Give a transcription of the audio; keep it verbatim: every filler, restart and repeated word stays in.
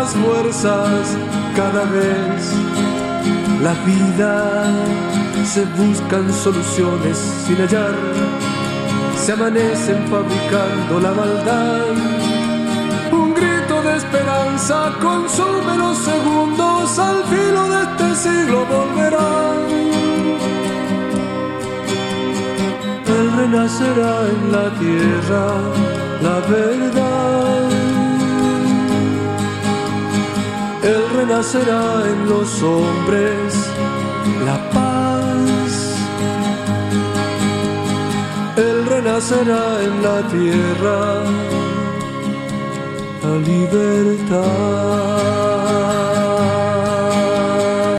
más fuerzas cada vez. La vida se buscan soluciones sin hallar, se amanecen fabricando la maldad. Un grito de esperanza consume los segundos, al filo de este siglo volverá. Él renacerá en la tierra, la verdad. Él renacerá en los hombres, la paz. Él renacerá en la tierra, la libertad.